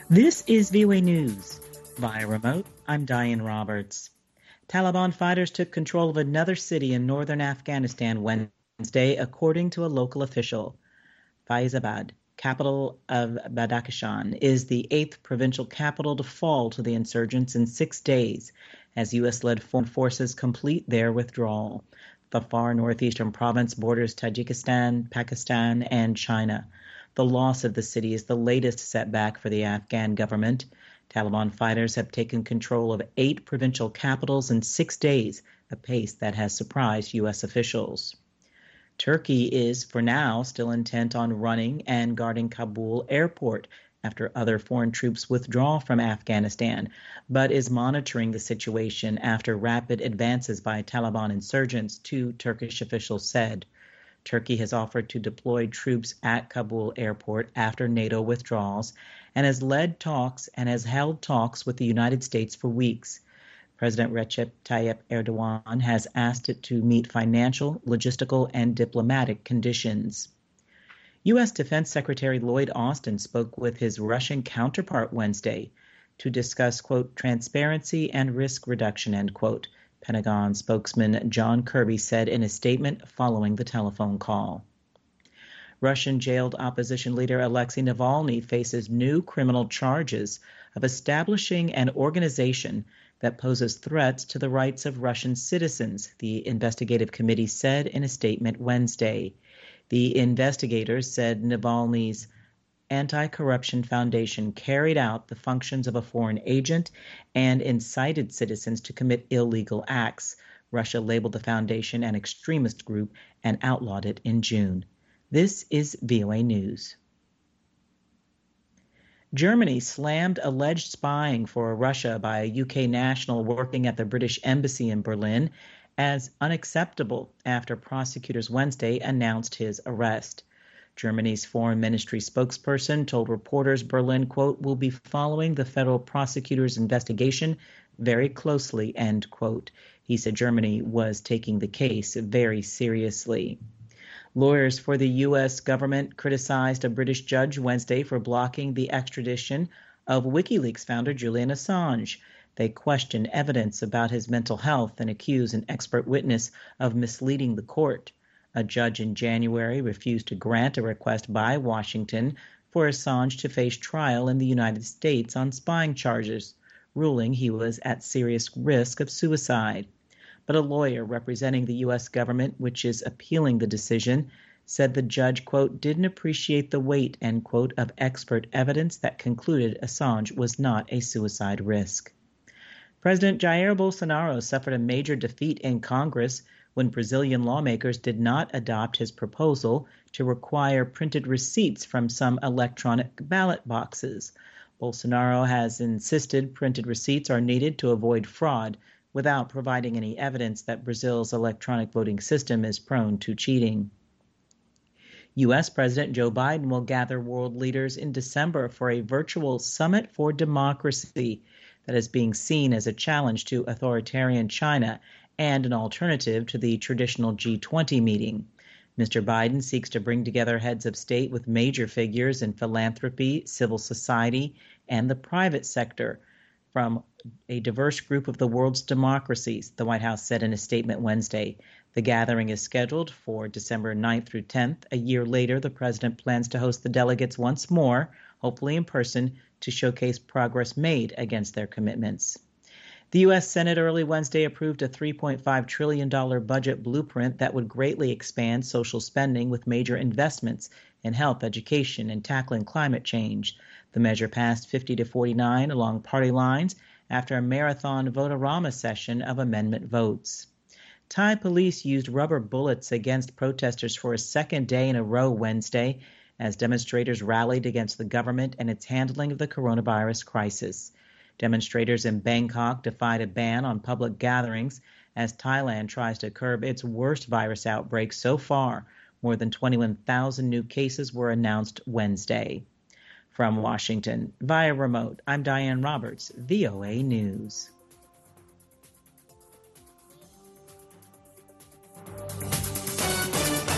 This is VOA News. Via remote, I'm Diane Roberts. Taliban fighters took control of another city in northern Afghanistan Wednesday, according to a local official. Faizabad, capital of Badakhshan, is the 8th provincial capital to fall to the insurgents in 6 days, as U.S.-led foreign forces complete their withdrawal. The far northeastern province borders Tajikistan, Pakistan, and China. The loss of the city is the latest setback for the Afghan government. Taliban fighters have taken control of 8 provincial capitals in 6 days, a pace that has surprised U.S. officials. Turkey is, for now, still intent on running and guarding Kabul airport after other foreign troops withdraw from Afghanistan, but is monitoring the situation after rapid advances by Taliban insurgents, 2 Turkish officials said. Turkey has offered to deploy troops at Kabul airport after NATO withdrawals and has held talks with the United States for weeks. President Recep Tayyip Erdogan has asked it to meet financial, logistical, and diplomatic conditions. U.S. Defense Secretary Lloyd Austin spoke with his Russian counterpart Wednesday to discuss, quote, transparency and risk reduction, end quote. Pentagon spokesman John Kirby said in a statement following the telephone call. Russian jailed opposition leader Alexei Navalny faces new criminal charges of establishing an organization that poses threats to the rights of Russian citizens, the investigative committee said in a statement Wednesday. The investigators said Navalny's Anti-Corruption Foundation carried out the functions of a foreign agent and incited citizens to commit illegal acts. Russia labeled the foundation an extremist group and outlawed it in June. This is VOA News. Germany slammed alleged spying for Russia by a UK national working at the British Embassy in Berlin as unacceptable after prosecutors Wednesday announced his arrest. Germany's foreign ministry spokesperson told reporters Berlin, quote, will be following the federal prosecutor's investigation very closely, end quote. He said Germany was taking the case very seriously. Lawyers for the U.S. government criticized a British judge Wednesday for blocking the extradition of WikiLeaks founder Julian Assange. They questioned evidence about his mental health and accused an expert witness of misleading the court. A judge in January refused to grant a request by Washington for Assange to face trial in the United States on spying charges, ruling he was at serious risk of suicide. But a lawyer representing the U.S. government, which is appealing the decision, said the judge, quote, didn't appreciate the weight, end quote, of expert evidence that concluded Assange was not a suicide risk. President Jair Bolsonaro suffered a major defeat in Congress when Brazilian lawmakers did not adopt his proposal to require printed receipts from some electronic ballot boxes. Bolsonaro has insisted printed receipts are needed to avoid fraud without providing any evidence that Brazil's electronic voting system is prone to cheating. U.S. President Joe Biden will gather world leaders in December for a virtual summit for democracy that is being seen as a challenge to authoritarian China and an alternative to the traditional G20 meeting. Mr. Biden seeks to bring together heads of state with major figures in philanthropy, civil society, and the private sector from a diverse group of the world's democracies, the White House said in a statement Wednesday. The gathering is scheduled for December 9th through 10th. A year later, the president plans to host the delegates once more, hopefully in person, to showcase progress made against their commitments. The U.S. Senate early Wednesday approved a $3.5 trillion budget blueprint that would greatly expand social spending with major investments in health, education, and tackling climate change. The measure passed 50-49 along party lines after a marathon vote-a-rama session of amendment votes. Thai police used rubber bullets against protesters for a second day in a row Wednesday as demonstrators rallied against the government and its handling of the coronavirus crisis. Demonstrators in Bangkok defied a ban on public gatherings as Thailand tries to curb its worst virus outbreak so far. More than 21,000 new cases were announced Wednesday. From Washington, via remote, I'm Diane Roberts, VOA News.